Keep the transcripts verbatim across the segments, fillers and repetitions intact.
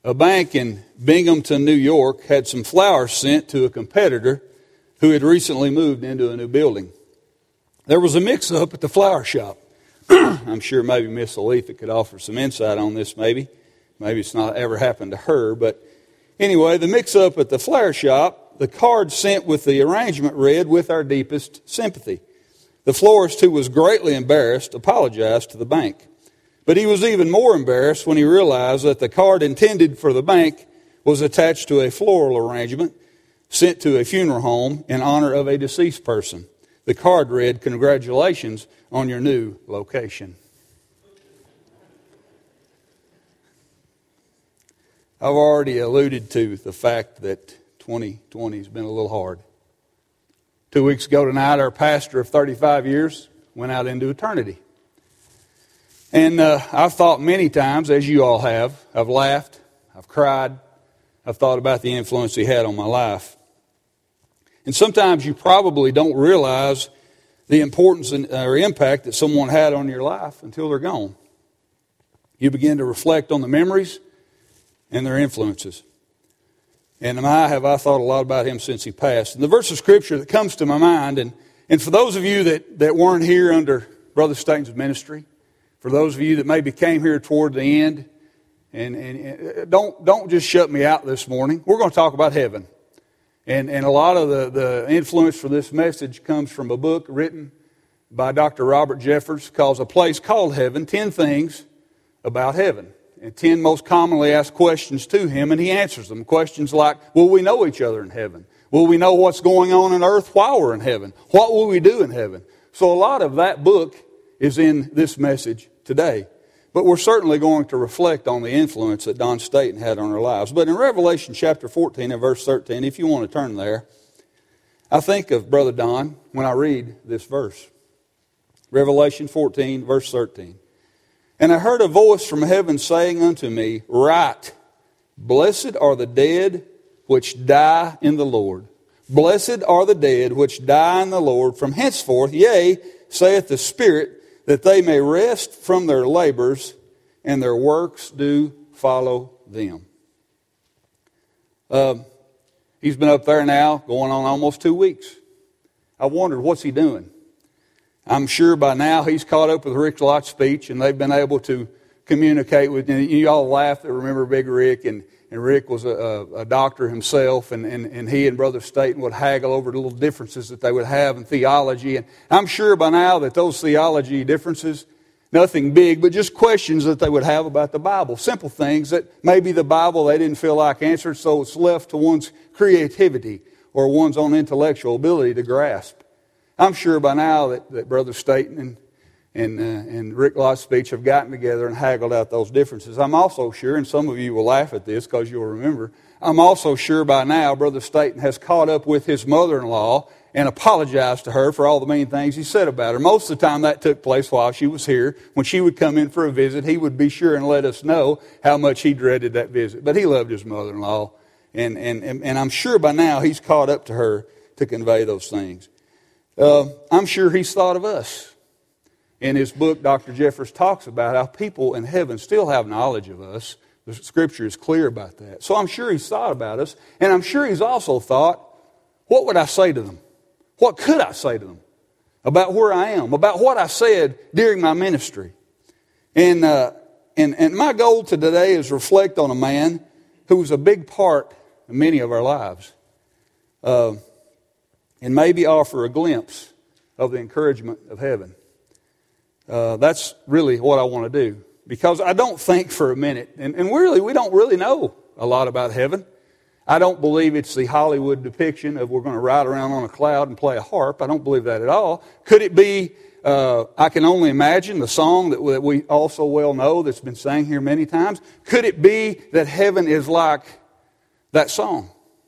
A bank in Binghamton, New York had some flowers sent to a competitor who had recently moved into a new building. There was a mix-up at the flower shop. I'm sure maybe Miss Aletha could offer some insight on this maybe. Maybe it's not ever happened to her. But anyway, the mix-up at the flower shop, the card sent with the arrangement read, "With our deepest sympathy." The florist, who was greatly embarrassed, apologized to the bank. But he was even more embarrassed when he realized that the card intended for the bank was attached to a floral arrangement sent to a funeral home in honor of a deceased person. The card read, "Congratulations on your new location." I've already alluded to the fact that twenty twenty has been a little hard. Two weeks ago tonight, our pastor of thirty-five years went out into eternity. And uh, I've thought many times, as you all have, I've laughed, I've cried, I've thought about the influence he had on my life. And sometimes you probably don't realize the importance and, or impact that someone had on your life until they're gone. You begin to reflect on the memories and their influences. And my, have I thought a lot about him since he passed. And the verse of Scripture that comes to my mind, and, and for those of you that, that weren't here under Brother Staten's ministry, for those of you that maybe came here toward the end, and, and, and don't don't just shut me out this morning. We're going to talk about heaven. And, and a lot of the, the influence for this message comes from a book written by Doctor Robert Jeffers called A Place Called Heaven, ten Things About Heaven. And ten most commonly asked questions to him, and he answers them. Questions like, will we know each other in heaven? Will we know what's going on on earth while we're in heaven? What will we do in heaven? So a lot of that book is in this message today. But we're certainly going to reflect on the influence that Don Staten had on our lives. But in Revelation chapter fourteen and verse thirteen, if you want to turn there, I think of Brother Don when I read this verse. Revelation fourteen, verse thirteen. And I heard a voice from heaven saying unto me, Write, blessed are the dead which die in the Lord. Blessed are the dead which die in the Lord from henceforth, yea, saith the Spirit, that they may rest from their labors, and their works do follow them. Uh, he's been up there now, going on almost two weeks. I wondered, what's he doing? I'm sure by now he's caught up with Rick Lott's speech, and they've been able to communicate with, and you all laugh that remember Big Rick, and, and Rick was a, a doctor himself, and, and, and he and Brother Staten would haggle over the little differences that they would have in theology. And I'm sure by now that those theology differences, nothing big, but just questions that they would have about the Bible. Simple things that maybe the Bible they didn't feel like answered, so it's left to one's creativity or one's own intellectual ability to grasp. I'm sure by now that, that Brother Staten and And, uh, and Rick Lott's speech have gotten together and haggled out those differences. I'm also sure, and some of you will laugh at this because you'll remember, I'm also sure by now Brother Staten has caught up with his mother-in-law and apologized to her for all the mean things he said about her. Most of the time that took place while she was here. When she would come in for a visit, he would be sure and let us know how much he dreaded that visit. But he loved his mother-in-law, and, and, and, and I'm sure by now he's caught up to her to convey those things. Uh, I'm sure he's thought of us. In his book, Doctor Jeffers talks about how people in heaven still have knowledge of us. The Scripture is clear about that. So I'm sure he's thought about us. And I'm sure he's also thought, what would I say to them? What could I say to them about where I am? About what I said during my ministry? And, uh, and, and my goal to today is reflect on a man who was a big part of many of our lives. Uh, and maybe offer a glimpse of the encouragement of heaven. Uh, that's really what I want to do. Because I don't think for a minute, and, and really, we don't really know a lot about heaven. I don't believe it's the Hollywood depiction of we're going to ride around on a cloud and play a harp. I don't believe that at all. Could it be, uh, I can only imagine, the song that, that we also well know that's been sang here many times? Could it be that heaven is like that song?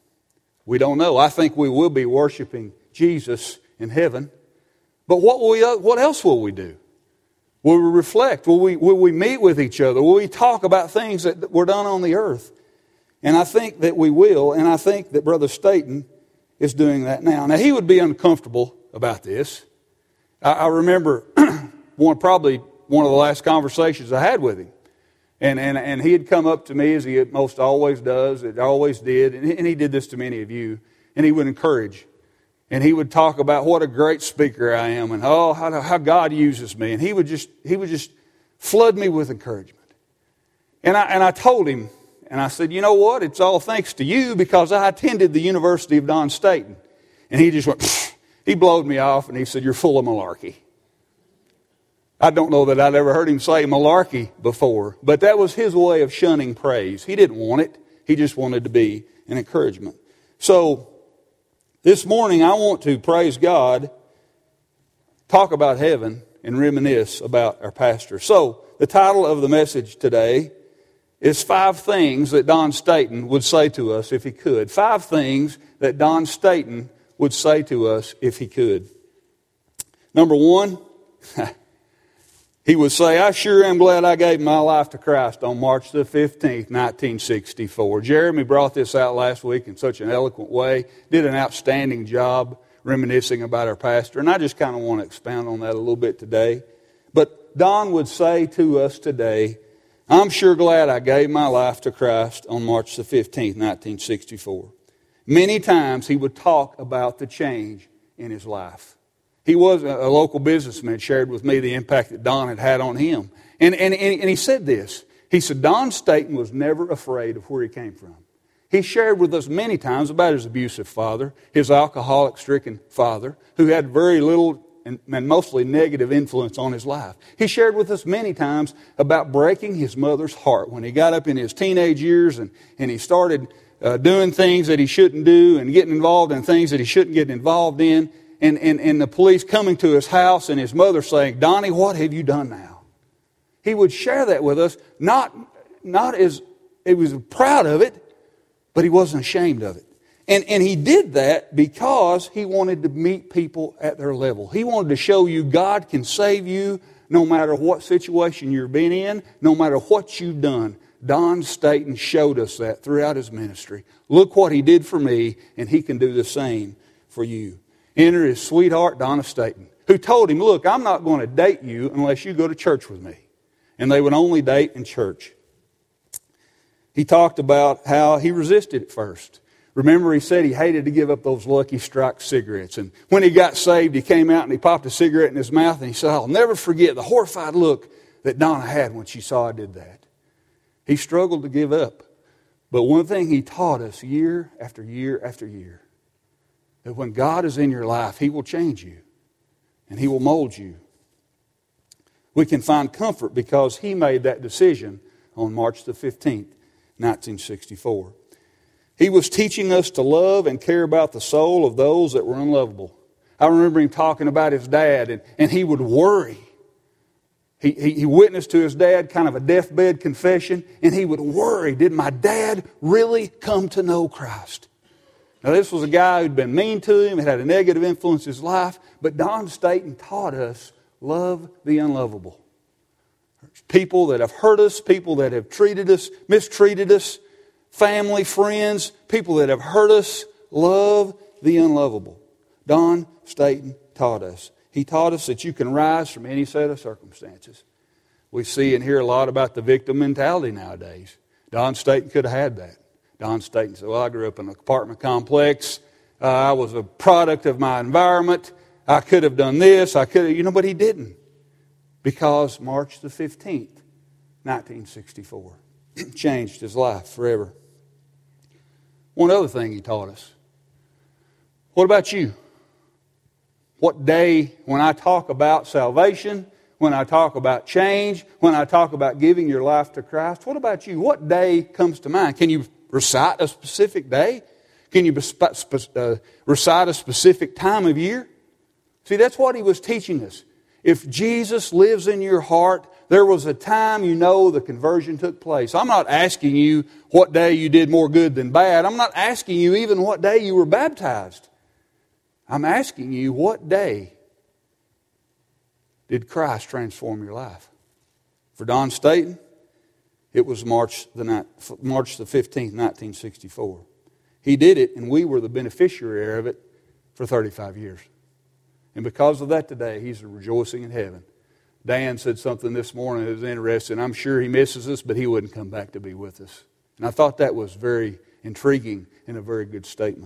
We don't know. I think we will be worshiping Jesus in heaven. But what will we, what else will we do? Will we reflect? Will we, will we meet with each other? Will we talk about things that were done on the earth? And I think that we will, and I think that Brother Staten is doing that now. Now, he would be uncomfortable about this. I, I remember one, probably one of the last conversations I had with him. And, and, and he had come up to me, as he most always does, it always did, and he, and he did this to many of you, and he would encourage. And he would talk about what a great speaker I am, and oh, how, how God uses me. And he would just he would just flood me with encouragement. And I, and I told him, and I said, you know what? It's all thanks to you, because I attended the University of Don Staton. And he just went, pfft. He blowed me off, and he said, you're full of malarkey. I don't know that I'd ever heard him say malarkey before, but that was his way of shunning praise. He didn't want it. He just wanted to be an encouragement. So this morning I want to praise God, talk about heaven, and reminisce about our pastor. So the title of the message today is Five Things That Don Staton Would Say to Us If He Could. Five things that Don Staton would say to us if he could. Number one, he would say, I sure am glad I gave my life to Christ on March the fifteenth, nineteen sixty-four. Jeremy brought this out last week in such an eloquent way, did an outstanding job reminiscing about our pastor, and I just kind of want to expound on that a little bit today. But Don would say to us today, I'm sure glad I gave my life to Christ on March the fifteenth, nineteen sixty-four. Many times he would talk about the change in his life. He was a local businessman, shared with me the impact that Don had had on him. And, and, and he said this. He said, Don Staton was never afraid of where he came from. He shared with us many times about his abusive father, his alcoholic-stricken father, who had very little and, and mostly negative influence on his life. He shared with us many times about breaking his mother's heart when he got up in his teenage years and, and he started uh, doing things that he shouldn't do and getting involved in things that he shouldn't get involved in. And, and, and the police coming to his house and his mother saying, Donnie, what have you done now? He would share that with us, not, not as he was proud of it, but he wasn't ashamed of it. And, and he did that because he wanted to meet people at their level. He wanted to show you God can save you no matter what situation you've been in, no matter what you've done. Don Staton showed us that throughout his ministry. Look what he did for me, and he can do the same for you. Enter his sweetheart, Donna Staton, who told him, look, I'm not going to date you unless you go to church with me. And they would only date in church. He talked about how he resisted at first. Remember, he said he hated to give up those Lucky Strike cigarettes. And when he got saved, he came out and he popped a cigarette in his mouth and he said, I'll never forget the horrified look that Donna had when she saw I did that. He struggled to give up. But one thing he taught us year after year after year, that when God is in your life, He will change you and He will mold you. We can find comfort because he made that decision on March the fifteenth, nineteen sixty-four. He was teaching us to love and care about the soul of those that were unlovable. I remember him talking about his dad, and, and he would worry. He, he, he witnessed to his dad kind of a deathbed confession, and he would worry, did my dad really come to know Christ? Now, this was a guy who'd been mean to him, had had a negative influence in his life, but Don Staton taught us, love the unlovable. People that have hurt us, people that have treated us, mistreated us, family, friends, people that have hurt us, love the unlovable. Don Staton taught us. He taught us that you can rise from any set of circumstances. We see and hear a lot about the victim mentality nowadays. Don Staton could have had that. Don Staton said, well, I grew up in an apartment complex. Uh, I was a product of my environment. I could have done this. I could have, you know, but he didn't. Because March the fifteenth, nineteen sixty-four, changed his life forever. One other thing he taught us. What about you? What day, when I talk about salvation, when I talk about change, when I talk about giving your life to Christ, what about you? What day comes to mind? Can you recite a specific day? Can you uh, recite a specific time of year? See, that's what he was teaching us. If Jesus lives in your heart, there was a time you know the conversion took place. I'm not asking you what day you did more good than bad. I'm not asking you even what day you were baptized. I'm asking you what day did Christ transform your life? For Don Staton, it was March the, night, March the fifteenth, nineteen sixty-four. He did it, and we were the beneficiary of it for thirty-five years. And because of that today, he's rejoicing in heaven, Dan said something this morning that was interesting. I'm sure he misses us, but he wouldn't come back to be with us. And I thought that was very intriguing and a very good statement.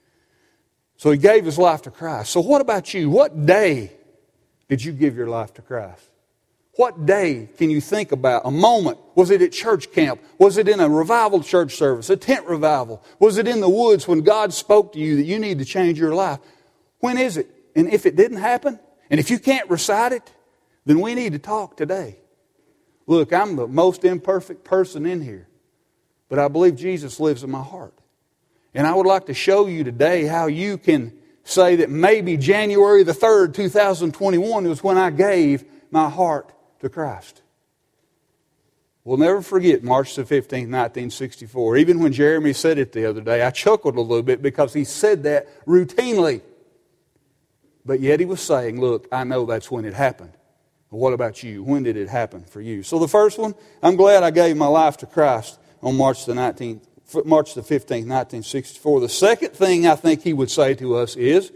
So he gave his life to Christ. So what about you? What day did you give your life to Christ? What day can you think about? A moment? Was it at church camp? Was it in a revival church service? A tent revival? Was it in the woods when God spoke to you that you need to change your life? When is it? And if it didn't happen, and if you can't recite it, then we need to talk today. Look, I'm the most imperfect person in here, but I believe Jesus lives in my heart. And I would like to show you today how you can say that maybe January the third, two thousand twenty-one was when I gave my heart to Christ. We'll never forget March the fifteenth, nineteen sixty-four. Even when Jeremy said it the other day, I chuckled a little bit because he said that routinely. But yet he was saying, look, I know that's when it happened. But what about you? When did it happen for you? So the first one, I'm glad I gave my life to Christ on March the nineteenth, March the fifteenth, nineteen sixty-four. The second thing I think he would say to us is,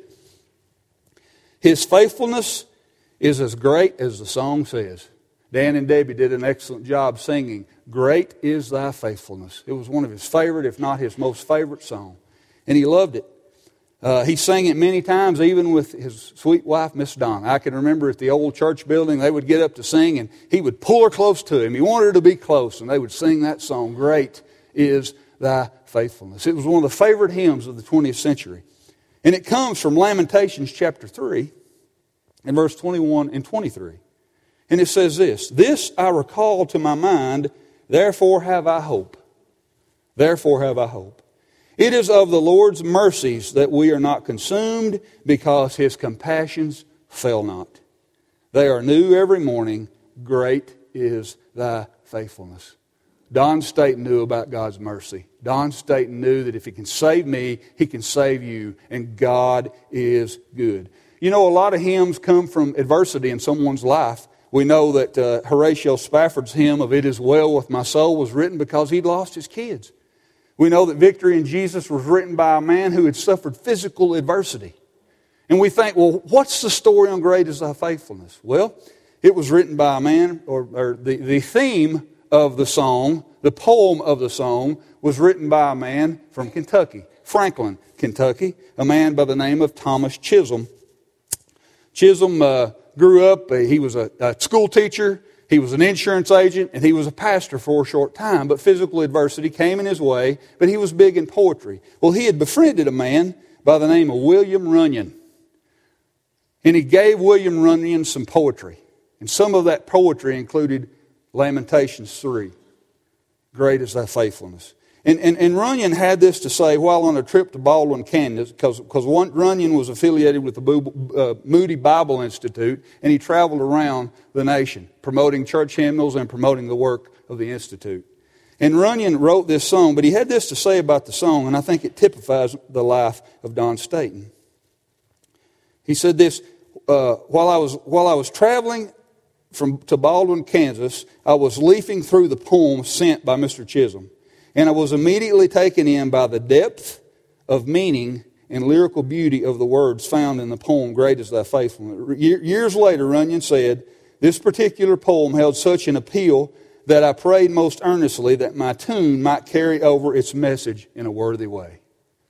His faithfulness is as great as the song says. Dan and Debbie did an excellent job singing, Great is Thy Faithfulness. It was one of his favorite, if not his most favorite song. And he loved it. Uh, he sang it many times, even with his sweet wife, Miss Donna. I can remember at the old church building, they would get up to sing, and he would pull her close to him. He wanted her to be close, and they would sing that song, Great is Thy Faithfulness. It was one of the favorite hymns of the twentieth century. And it comes from Lamentations chapter three, and verse twenty-one and twenty-three. And it says this, This I recall to my mind, therefore have I hope. Therefore have I hope. It is of the Lord's mercies that we are not consumed, because His compassions fail not. They are new every morning. Great is Thy faithfulness. Don Staten knew about God's mercy. Don Staten knew that if He can save me, He can save you. And God is good. You know, a lot of hymns come from adversity in someone's life. We know that uh, Horatio Spafford's hymn of It Is Well With My Soul was written because he'd lost his kids. We know that Victory in Jesus was written by a man who had suffered physical adversity. And we think, well, what's the story on Great is Thy Faithfulness? Well, it was written by a man, or, or the, the theme of the song, the poem of the song, was written by a man from Kentucky, Franklin, Kentucky, a man by the name of Thomas Chisholm. Chisholm uh, grew up, uh, he was a, a school teacher, he was an insurance agent, and he was a pastor for a short time. But physical adversity came in his way, but he was big in poetry. Well, he had befriended a man by the name of William Runyon. And he gave William Runyon some poetry. And some of that poetry included Lamentations three. Great is Thy faithfulness. And, and, and Runyon had this to say while on a trip to Baldwin, Kansas, because Runyon was affiliated with the uh, Moody Bible Institute, and he traveled around the nation promoting church hymnals and promoting the work of the Institute. And Runyon wrote this song, but he had this to say about the song, and I think it typifies the life of Don Staten. He said this, uh, while I was while I was traveling from to Baldwin, Kansas, I was leafing through the poem sent by Mister Chisholm. And I was immediately taken in by the depth of meaning and lyrical beauty of the words found in the poem, Great is Thy Faithfulness. Years later, Runyon said, this particular poem held such an appeal that I prayed most earnestly that my tune might carry over its message in a worthy way.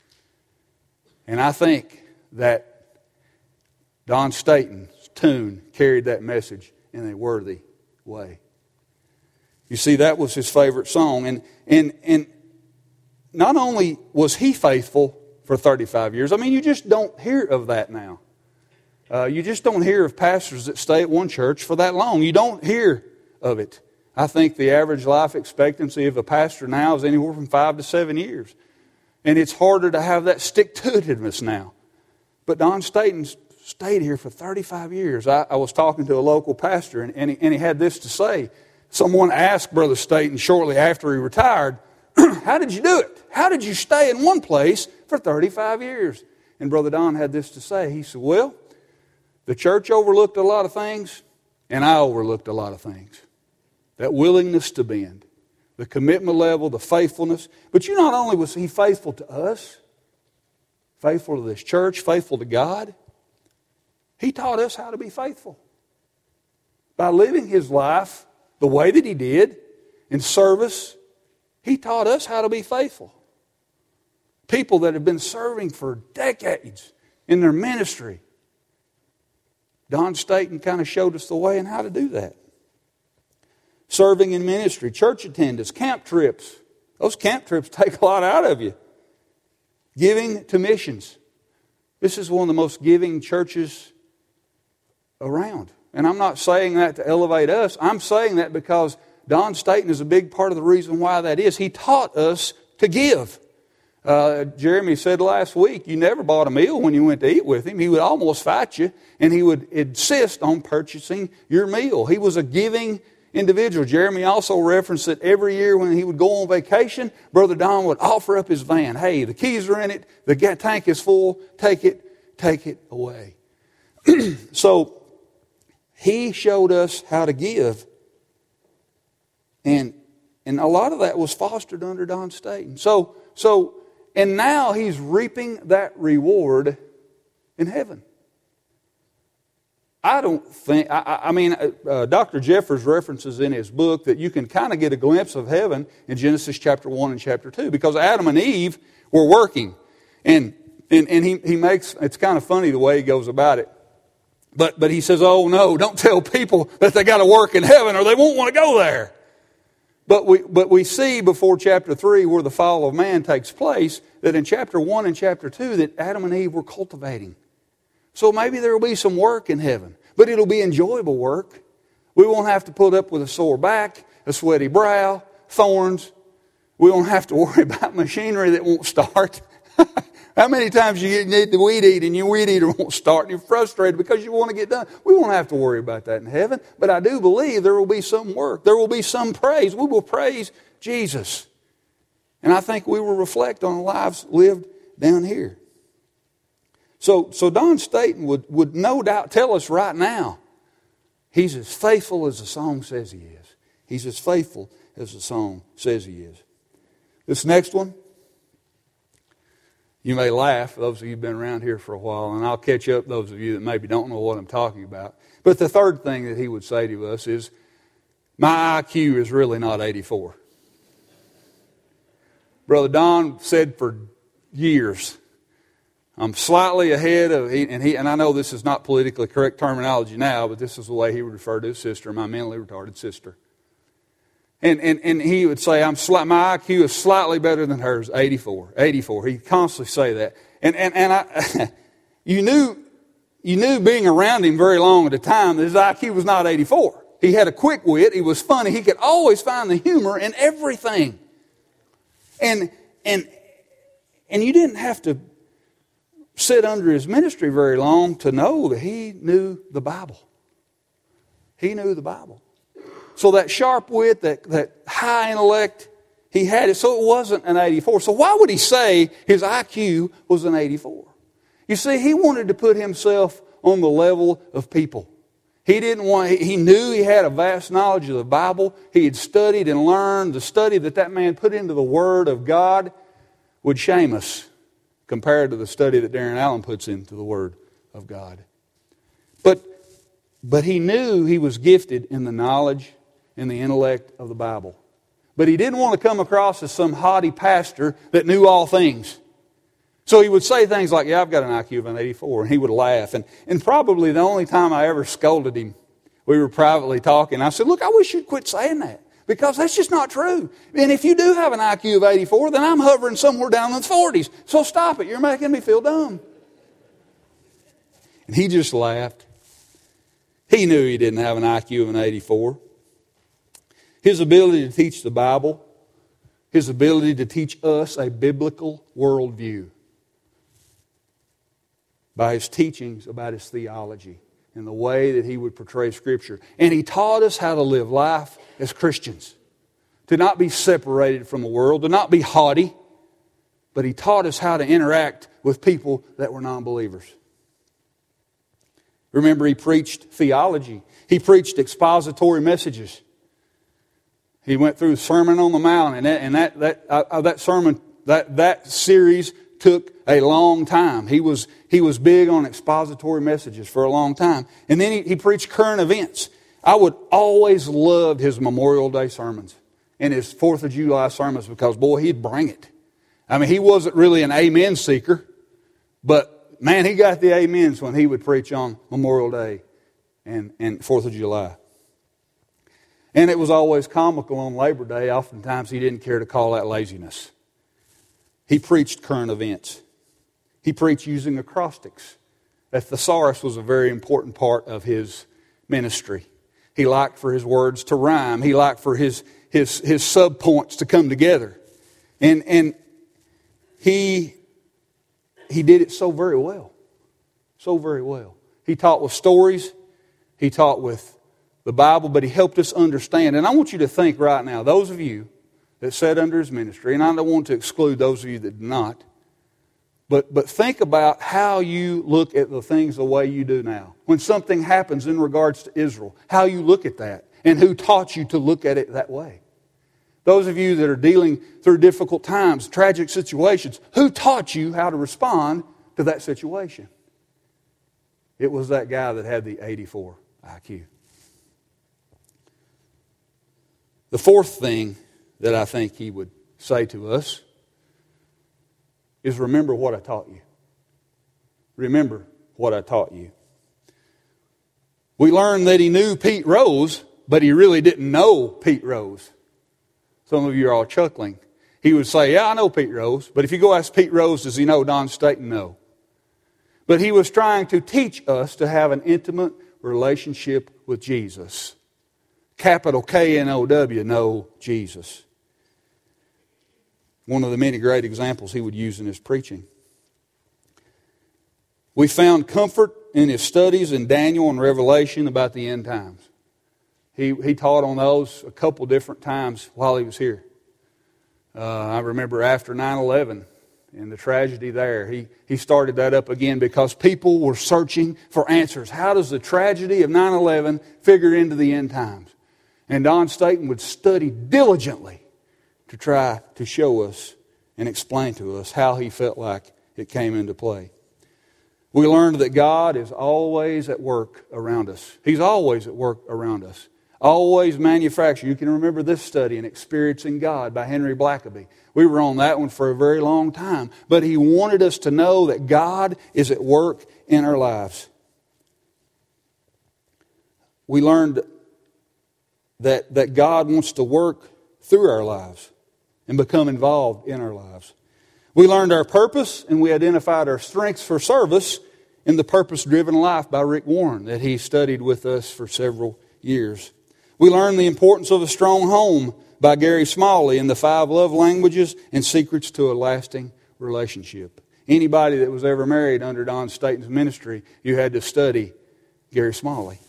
And I think that Don Staten's tune carried that message in a worthy way. You see, that was his favorite song. And, and, and not only was he faithful for thirty-five years, I mean, you just don't hear of that now. Uh, you just don't hear of pastors that stay at one church for that long. You don't hear of it. I think the average life expectancy of a pastor now is anywhere from five to seven years. And it's harder to have that stick-to-itiveness now. But Don Staten stayed here for thirty-five years. I, I was talking to a local pastor, and, and, he, and he had this to say. Someone asked Brother Staten shortly after he retired, how did you do it? How did you stay in one place for thirty-five years? And Brother Don had this to say. He said, well, the church overlooked a lot of things, and I overlooked a lot of things. That willingness to bend, the commitment level, the faithfulness. But you not only was he faithful to us, faithful to this church, faithful to God, he taught us how to be faithful. by living his life the way that he did in service, he taught us how to be faithful. People that have been serving for decades in their ministry. Don Staton kind of showed us the way and how to do that. Serving in ministry, church attendance, camp trips. Those camp trips take a lot out of you. Giving to missions. This is one of the most giving churches around. And I'm not saying that to elevate us. I'm saying that because Don Staton is a big part of the reason why that is. He taught us to give. Uh, Jeremy said last week, you never bought a meal when you went to eat with him. He would almost fight you, and he would insist on purchasing your meal. He was a giving individual. Jeremy also referenced that every year when he would go on vacation, Brother Don would offer up his van. Hey, the keys are in it. The tank is full. Take it. Take it away. So he showed us how to give. And, and a lot of that was fostered under Don Staton. So, so, and now he's reaping that reward in heaven. I don't think, I, I mean, uh, Doctor Jeffers references in his book that you can kind of get a glimpse of heaven in Genesis chapter one and chapter two, because Adam and Eve were working. And, and, and he, he makes, it's kind of funny the way he goes about it. But, but he says, oh no, don't tell people that they got to work in heaven or they won't want to go there. But we, but we see before chapter three, where the fall of man takes place, that in chapter one and chapter two, that Adam and Eve were cultivating. So maybe there will be some work in heaven, but it'll be enjoyable work. We won't have to put up with a sore back, a sweaty brow, thorns. We won't have to worry about machinery that won't start. How many times you need the weed eater and your weed eater won't start and you're frustrated because you want to get done? We won't have to worry about that in heaven, but I do believe there will be some work. There will be some praise. We will praise Jesus. And I think we will reflect on the lives lived down here. So, so Don Staton would, would no doubt tell us right now, he's as faithful as the song says he is. He's as faithful as the song says he is. This next one, you may laugh, those of you who've been around here for a while, and I'll catch up those of you that maybe don't know what I'm talking about. But the third thing that he would say to us is, my I Q is really not eighty-four. Brother Don said for years, I'm slightly ahead of, and he, and I know this is not politically correct terminology now, but this is the way he would refer to his sister, my mentally retarded sister. And, and, and he would say, I'm sli- my I Q is slightly better than hers, eighty-four. eighty-four. He'd constantly say that. And, and, and I, you knew, you knew being around him very long at a time that his I Q was not eighty-four. He had a quick wit. He was funny. He could always find the humor in everything. And, and, and you didn't have to sit under his ministry very long to know that he knew the Bible. He knew the Bible. So that sharp wit, that, that high intellect, he had it. So it wasn't an eighty-four. So why would he say his I Q was an eighty-four? You see, he wanted to put himself on the level of people. He didn't want, he knew he had a vast knowledge of the Bible. He had studied and learned. The study that that man put into the Word of God would shame us compared to the study that Darren Allen puts into the Word of God. But, but he knew he was gifted in the knowledge and the intellect of the Bible. But he didn't want to come across as some haughty pastor that knew all things. So he would say things like, yeah, I've got an I Q of an eighty-four, and he would laugh. And, and probably the only time I ever scolded him, we were privately talking. I said, look, I wish you'd quit saying that, because that's just not true. And if you do have an I Q of eighty-four, then I'm hovering somewhere down in the forties. So stop it. You're making me feel dumb. And he just laughed. He knew he didn't have an I Q of an eighty-four. His ability to teach the Bible, his ability to teach us a biblical worldview by his teachings about his theology and the way that he would portray Scripture. And he taught us how to live life as Christians, to not be separated from the world, to not be haughty, but he taught us how to interact with people that were non-believers. Remember, he preached theology. He preached expository messages. He went through Sermon on the Mount, and that and that that, uh, that sermon, that that series took a long time. He was he was big on expository messages for a long time, and then he, he preached current events. I would always loved his Memorial Day sermons and his fourth of July sermons because, boy, he'd bring it. I mean, he wasn't really an amen seeker, but, man, he got the amens when he would preach on Memorial Day and, and fourth of July. And it was always comical on Labor Day. Oftentimes he didn't care to call that laziness. He preached current events. He preached using acrostics. That thesaurus was a very important part of his ministry. He liked for his words to rhyme. He liked for his his his subpoints to come together. And and he he did it so very well. So very well. He taught with stories. He taught with the Bible, but he helped us understand. And I want you to think right now, those of you that sat under his ministry, and I don't want to exclude those of you that did not, but, but think about how you look at the things the way you do now. When something happens in regards to Israel, how you look at that, and who taught you to look at it that way. Those of you that are dealing through difficult times, tragic situations, who taught you how to respond to that situation? It was that guy that had the eighty-four I Q. The fourth thing that I think he would say to us is remember what I taught you. Remember what I taught you. We learned that he knew Pete Rose, but he really didn't know Pete Rose. Some of you are all chuckling. He would say, yeah, I know Pete Rose. But if you go ask Pete Rose, does he know Don Staton? No. But he was trying to teach us to have an intimate relationship with Jesus. Capital K N O W, know Jesus. One of the many great examples he would use in his preaching. We found comfort in his studies in Daniel and Revelation about the end times. He, he taught on those a couple different times while he was here. Uh, I remember after nine eleven and the tragedy there, he, he started that up again because people were searching for answers. How does the tragedy of nine eleven figure into the end times? And Don Staton would study diligently to try to show us and explain to us how he felt like it came into play. We learned that God is always at work around us. He's always at work around us. Always manufactured. You can remember this study in Experiencing God by Henry Blackaby. We were on that one for a very long time. But he wanted us to know that God is at work in our lives. We learned that, that God wants to work through our lives and become involved in our lives. We learned our purpose and we identified our strengths for service in The Purpose-Driven Life by Rick Warren that he studied with us for several years. We learned the importance of a strong home by Gary Smalley in The Five Love Languages and Secrets to a Lasting Relationship. Anybody that was ever married under Don Staton's ministry, you had to study Gary Smalley.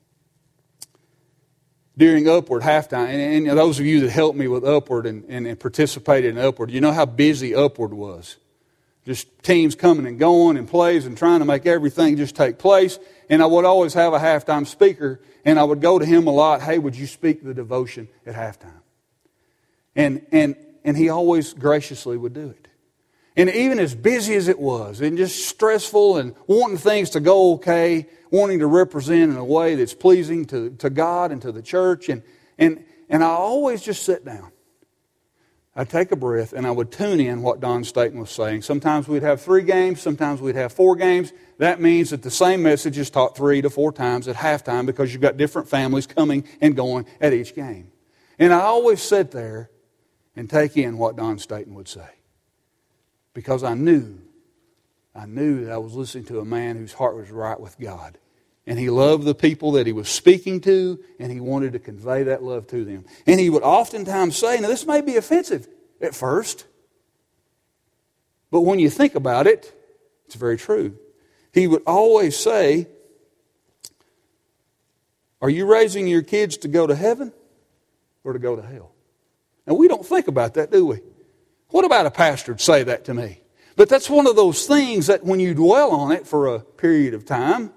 During Upward halftime, and, and those of you that helped me with Upward and, and, and participated in Upward, you know how busy Upward was. Just teams coming and going and plays and trying to make everything just take place. And I would always have a halftime speaker, and I would go to him a lot, hey, would you speak the devotion at halftime? And, and, and he always graciously would do it. And even as busy as it was, and just stressful and wanting things to go okay, wanting to represent in a way that's pleasing to, to God and to the church. And, and, and I always just sit down. I'd take a breath and I would tune in what Don Staton was saying. Sometimes we'd have three games, sometimes we'd have four games. That means that the same message is taught three to four times at halftime because you've got different families coming and going at each game. And I always sit there and take in what Don Staton would say. Because I knew, I knew that I was listening to a man whose heart was right with God. And he loved the people that he was speaking to, and he wanted to convey that love to them. And he would oftentimes say, now this may be offensive at first, but when you think about it, it's very true. He would always say, are you raising your kids to go to heaven or to go to hell? Now we don't think about that, do we? What about a pastor to say that to me? But that's one of those things that when you dwell on it for a period of time,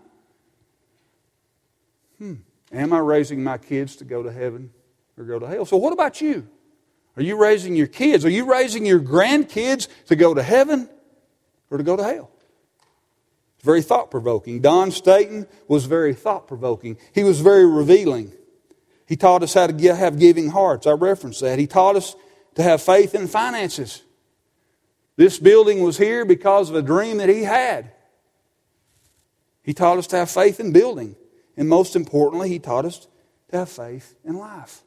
hmm, am I raising my kids to go to heaven or go to hell? So what about you? Are you raising your kids? Are you raising your grandkids to go to heaven or to go to hell? It's very thought-provoking. Don Staton was very thought-provoking. He was very revealing. He taught us how to have giving hearts. I referenced that. He taught us to have faith in finances. This building was here because of a dream that he had. He taught us to have faith in building. And most importantly, he taught us to have faith in life.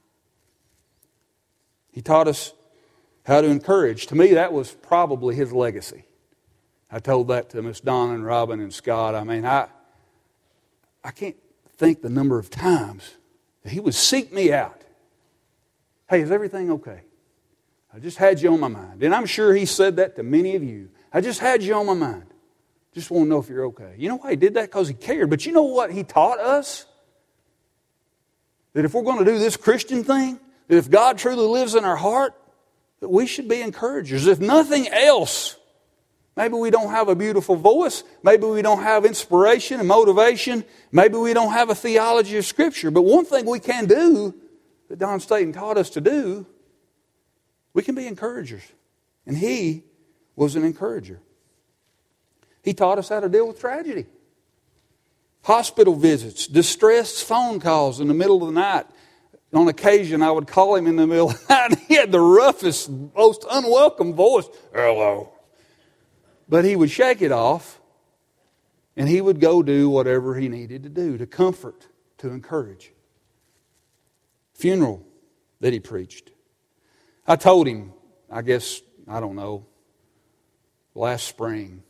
He taught us how to encourage. To me, that was probably his legacy. I told that to Miss Donna and Robin and Scott. I mean, I, I can't think the number of times that he would seek me out. Hey, is everything okay? I just had you on my mind. And I'm sure he said that to many of you. I just had you on my mind. Just want to know if you're okay. You know why he did that? Because he cared. But you know what he taught us? That if we're going to do this Christian thing, that if God truly lives in our heart, that we should be encouragers. If nothing else, maybe we don't have a beautiful voice. Maybe we don't have inspiration and motivation. Maybe we don't have a theology of Scripture. But one thing we can do, that Don Staton taught us to do, we can be encouragers. And he was an encourager. He taught us how to deal with tragedy. Hospital visits, distressed phone calls in the middle of the night. On occasion, I would call him in the middle of the night, and he had the roughest, most unwelcome voice. Hello. But he would shake it off, and he would go do whatever he needed to do to comfort, to encourage. Funeral that he preached. I told him, I guess, I don't know, last spring,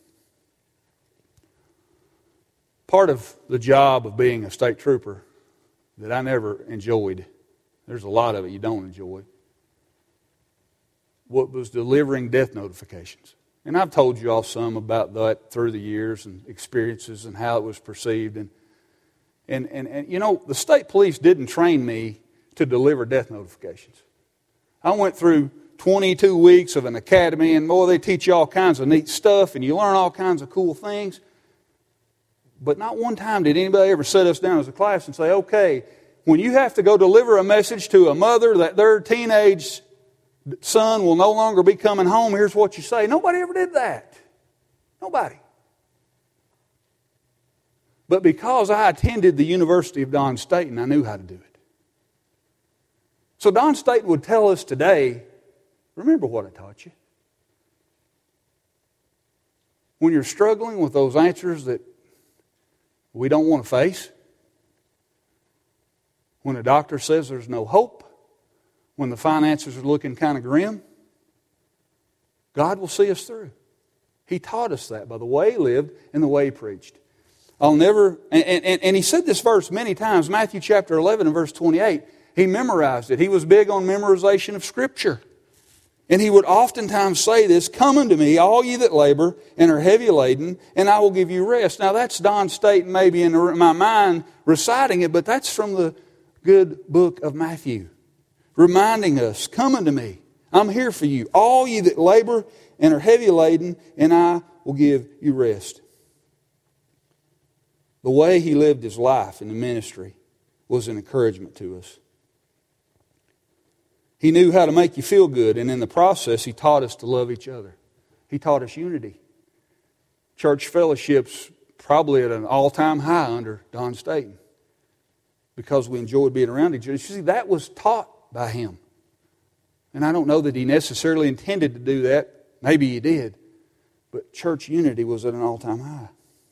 part of the job of being a state trooper that I never enjoyed, there's a lot of it you don't enjoy, what was delivering death notifications. And I've told you all some about that through the years and experiences and how it was perceived. And, and, and, and you know, the state police didn't train me to deliver death notifications. I went through twenty-two weeks of an academy, and boy, they teach you all kinds of neat stuff, and you learn all kinds of cool things. But not one time did anybody ever sit us down as a class and say, okay, when you have to go deliver a message to a mother that their teenage son will no longer be coming home, here's what you say. Nobody ever did that. Nobody. But because I attended the University of Don Staton, I knew how to do it. So Don Staton would tell us today, remember what I taught you. When you're struggling with those answers that we don't want to face, when a doctor says there's no hope, when the finances are looking kind of grim, God will see us through. He taught us that by the way he lived and the way he preached. I'll never, and, and, and he said this verse many times, Matthew chapter eleven and verse twenty-eight. He memorized it. He was big on memorization of Scripture. And he would oftentimes say this, come unto me, all ye that labor and are heavy laden, and I will give you rest. Now that's Don Staton maybe in my mind reciting it, but that's from the good book of Matthew. Reminding us, come unto me, I'm here for you, all ye that labor and are heavy laden, and I will give you rest. The way he lived his life in the ministry was an encouragement to us. He knew how to make you feel good, and in the process, he taught us to love each other. He taught us unity. Church fellowships probably at an all-time high under Don Staton because we enjoyed being around each other. You see, that was taught by him. And I don't know that he necessarily intended to do that. Maybe he did. But church unity was at an all-time high.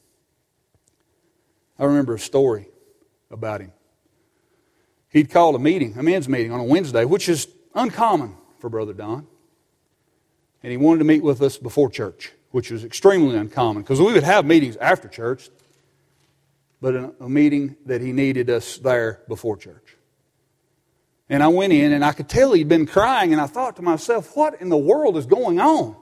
I remember a story about him. He'd called a meeting, a men's meeting on a Wednesday, which is uncommon for Brother Don. And he wanted to meet with us before church, which was extremely uncommon because we would have meetings after church, but a meeting that he needed us there before church. And I went in and I could tell he'd been crying, and I thought to myself, what in the world is going on?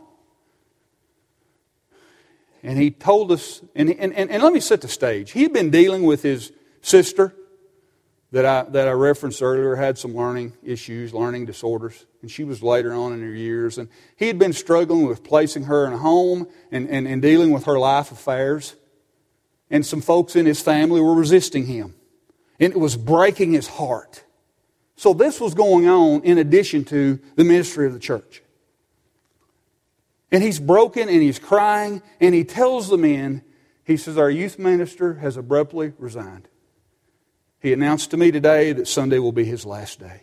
And he told us, and, and, and, and let me set the stage. He had been dealing with his sister that I that I referenced earlier, had some learning issues, learning disorders, and she was later on in her years. And he had been struggling with placing her in a home and, and, and dealing with her life affairs. And some folks in his family were resisting him. And it was breaking his heart. So this was going on in addition to the ministry of the church. And he's broken and he's crying, and he tells the men, He says, our youth minister has abruptly resigned. He announced to me today that Sunday will be his last day.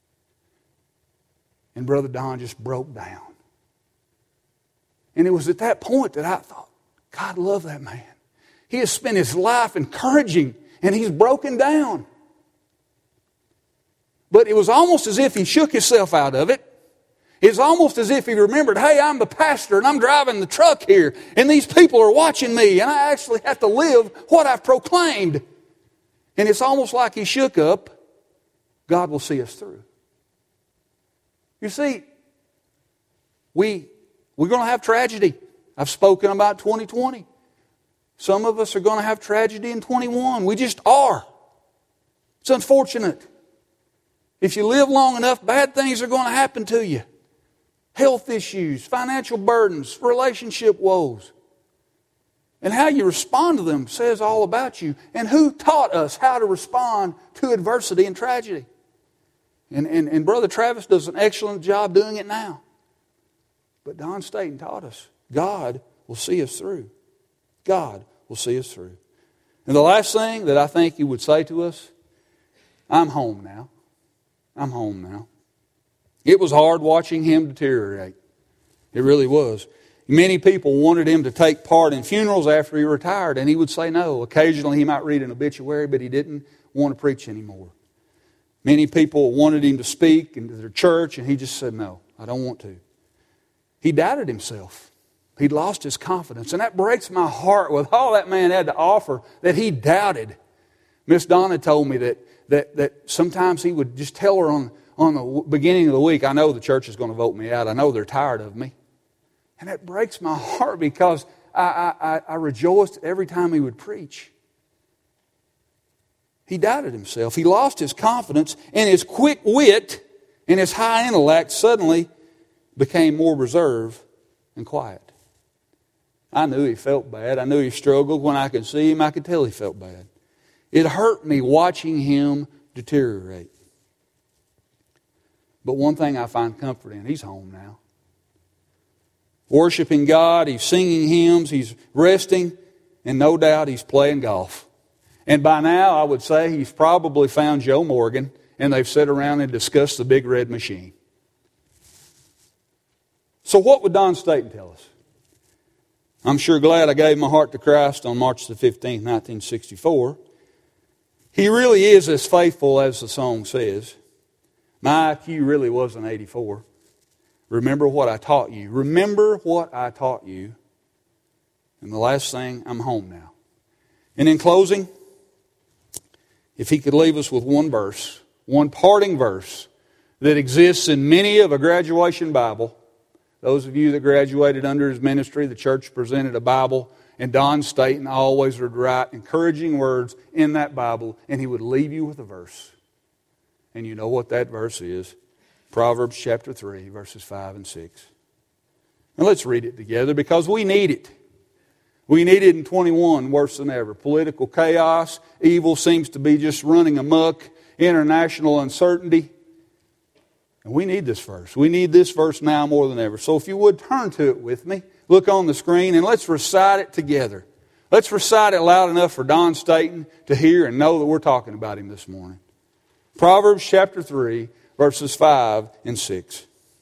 And Brother Don just broke down. And it was at that point that I thought, God love that man. He has spent his life encouraging, and he's broken down. But it was almost as if he shook himself out of it. It's almost as if he remembered, hey, I'm the pastor and I'm driving the truck here and these people are watching me and I actually have to live what I've proclaimed. And it's almost like he shook up, God will see us through. You see, we, we're going to have tragedy. I've spoken about twenty twenty. Some of us are going to have tragedy in twenty-one. We just are. It's unfortunate. If you live long enough, bad things are going to happen to you. Health issues, financial burdens, relationship woes. And how you respond to them says all about you. And who taught us how to respond to adversity and tragedy? And, and, and Brother Travis does an excellent job doing it now. But Don Staton taught us, God will see us through. God will see us through. And the last thing that I think He would say to us, I'm home now. I'm home now. It was hard watching him deteriorate. It really was. Many people wanted him to take part in funerals after he retired, and he would say no. Occasionally he might read an obituary, but he didn't want to preach anymore. Many people wanted him to speak into their church, and he just said, no, I don't want to. He doubted himself. He'd lost his confidence, and that breaks my heart with all that man had to offer, that he doubted. Miss Donna told me that, that, that sometimes he would just tell her on On the beginning of the week, I know the church is going to vote me out. I know they're tired of me. And that breaks my heart because I, I, I rejoiced every time he would preach. He doubted himself. He lost his confidence, and his quick wit and his high intellect suddenly became more reserved and quiet. I knew he felt bad. I knew he struggled. When I could see him, I could tell he felt bad. It hurt me watching him deteriorate. But one thing I find comfort in, he's home now. Worshiping God, he's singing hymns, he's resting, and no doubt he's playing golf. And by now, I would say he's probably found Joe Morgan, and they've sat around and discussed the big red machine. So what would Don Staton tell us? I'm sure glad I gave my heart to Christ on March the fifteenth, nineteen sixty-four. He really is as faithful as the song says. My I Q really wasn't eighty-four. Remember what I taught you. Remember what I taught you. And the last thing, I'm home now. And in closing, if he could leave us with one verse, one parting verse that exists in many of a graduation Bible. Those of you that graduated under his ministry, the church presented a Bible, and Don Staton always would write encouraging words in that Bible, and he would leave you with a verse. And you know what that verse is. Proverbs chapter three, verses five and six. Now let's read it together because we need it. We need it in twenty-one worse than ever. Political chaos, evil seems to be just running amok, international uncertainty. And we need this verse. We need this verse now more than ever. So if you would turn to it with me, look on the screen and let's recite it together. Let's recite it loud enough for Don Staton to hear and know that we're talking about him this morning. Proverbs chapter three, verses five and six.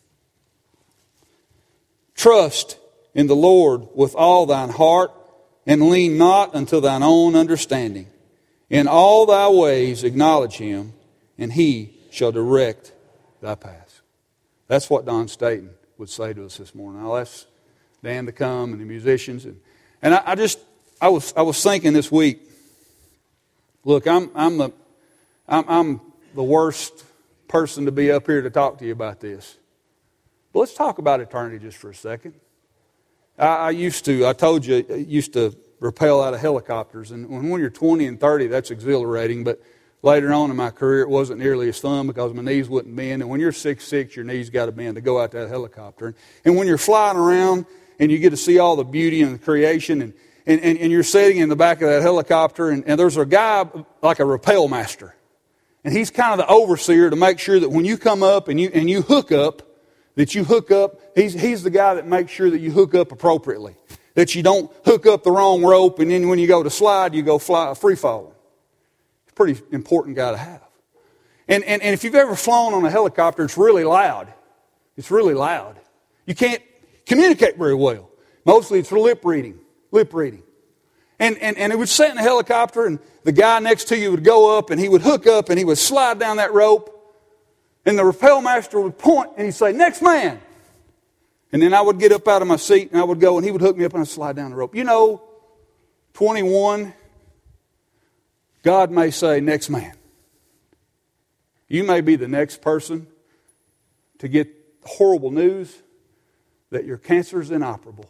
Trust in the Lord with all thine heart, and lean not unto thine own understanding. In all thy ways acknowledge him, and he shall direct thy paths. That's what Don Staton would say to us this morning. I'll ask Dan to come and the musicians. And, and I, I just, I was I was thinking this week, look, I'm I'm the I'm, I'm the worst person to be up here to talk to you about this. But let's talk about eternity just for a second. I, I used to, I told you, I used to rappel out of helicopters. And when, when you're twenty and thirty, that's exhilarating. But later on in my career, it wasn't nearly as fun because my knees wouldn't bend. And when you're six foot six, your knees got to bend to go out that helicopter. And when you're flying around and you get to see all the beauty and the creation, and, and, and, and you're sitting in the back of that helicopter, and, and there's a guy like a rappel master. And he's kind of the overseer to make sure that when you come up and you and you hook up, that you hook up, he's, he's the guy that makes sure that you hook up appropriately. That you don't hook up the wrong rope and then when you go to slide, you go fly, free falling. It's a pretty important guy to have. And, and, and if you've ever flown on a helicopter, it's really loud. It's really loud. You can't communicate very well. Mostly it's for lip reading. Lip reading. And, and, and it would sit in a helicopter and the guy next to you would go up and he would hook up and he would slide down that rope. And the rappel master would point and he'd say, next man. And then I would get up out of my seat and I would go and he would hook me up and I'd slide down the rope. You know, twenty-one, God may say, next man. You may be the next person to get horrible news that your cancer is inoperable.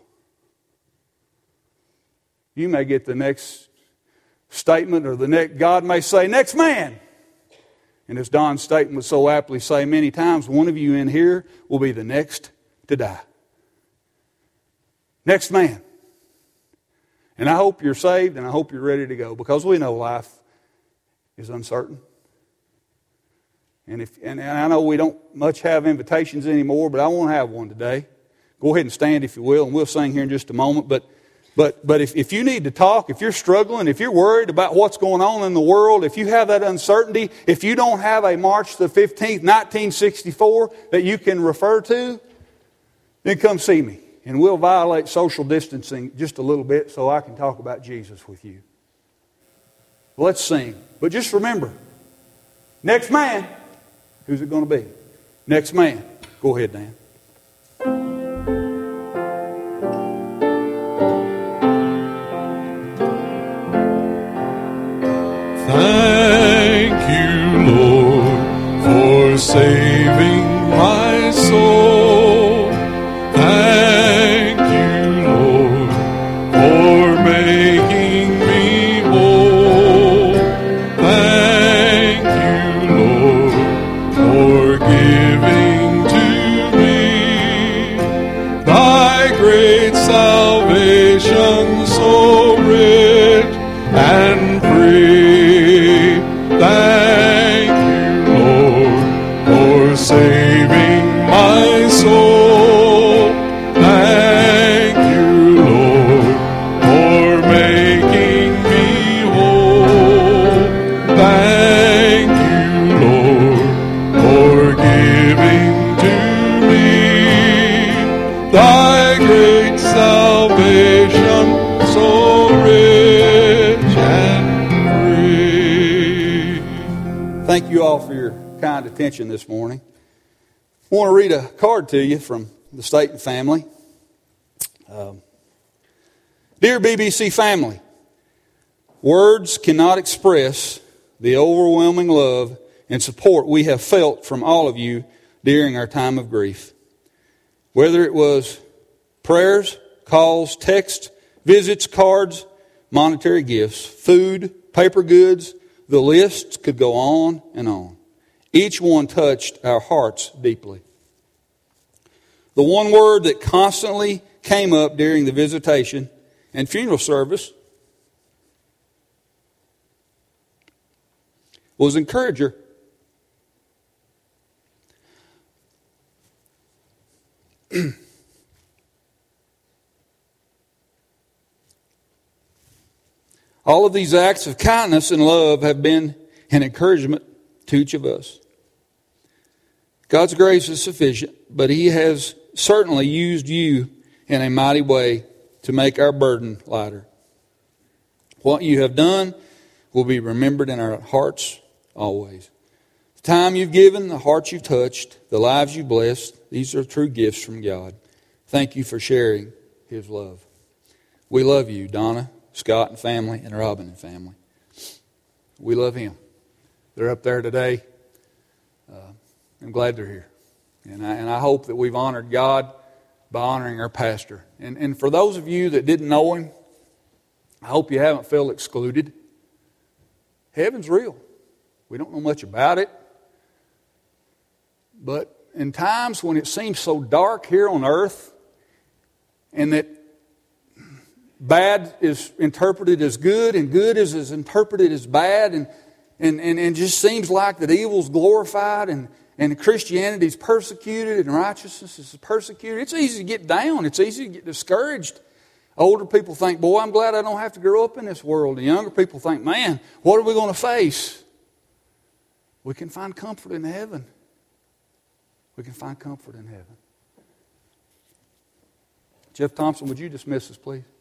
You may get the next statement or the next, God may say, next man. And as Don's statement would so aptly say many times, one of you in here will be the next to die. Next man. And I hope you're saved and I hope you're ready to go because we know life is uncertain. And if and, and I know we don't much have invitations anymore, but I want to have one today. Go ahead and stand if you will, and we'll sing here in just a moment. But but but if, if you need to talk, if you're struggling, if you're worried about what's going on in the world, if you have that uncertainty, if you don't have a March the fifteenth, nineteen sixty-four that you can refer to, then come see me. And we'll violate social distancing just a little bit so I can talk about Jesus with you. Let's sing. But just remember, next man, who's it going to be? Next man. Go ahead, Dan. Thank you, Lord, for saving my soul. Thank you, Lord, for making me whole. Thank you, Lord, for giving to me thy great salvation so rich and free. Thank you, Lord, for saving my soul. Thank you, Lord, for making me whole. Thank you, Lord, for giving to me thy great salvation so rich and free. Thank you all for your kind attention this morning. I want to read a card to you from the Staten family. Um, Dear B B C family, words cannot express the overwhelming love and support we have felt from all of you during our time of grief. Whether it was prayers, calls, texts, visits, cards, monetary gifts, food, paper goods, the list could go on and on. Each one touched our hearts deeply. The one word that constantly came up during the visitation and funeral service was encourager. All of these acts of kindness and love have been an encouragement to each of us. God's grace is sufficient, but He has certainly used you in a mighty way to make our burden lighter. What you have done will be remembered in our hearts always. The time you've given, the hearts you've touched, the lives you've blessed, these are true gifts from God. Thank you for sharing His love. We love you, Donna, Scott and family, and Robin and family. We love him. They're up there today. Uh, I'm glad they're here. And I, and I hope that we've honored God by honoring our pastor. And, and for those of you that didn't know him, I hope you haven't felt excluded. Heaven's real. We don't know much about it. But in times when it seems so dark here on earth, and that bad is interpreted as good and good is, is interpreted as bad, and and, and and just seems like that evil's glorified and, and Christianity is persecuted and righteousness is persecuted. It's easy to get down. It's easy to get discouraged. Older people think, boy, I'm glad I don't have to grow up in this world. And younger people think, man, what are we going to face? We can find comfort in heaven. We can find comfort in heaven. Jeff Thompson, would you dismiss us, please?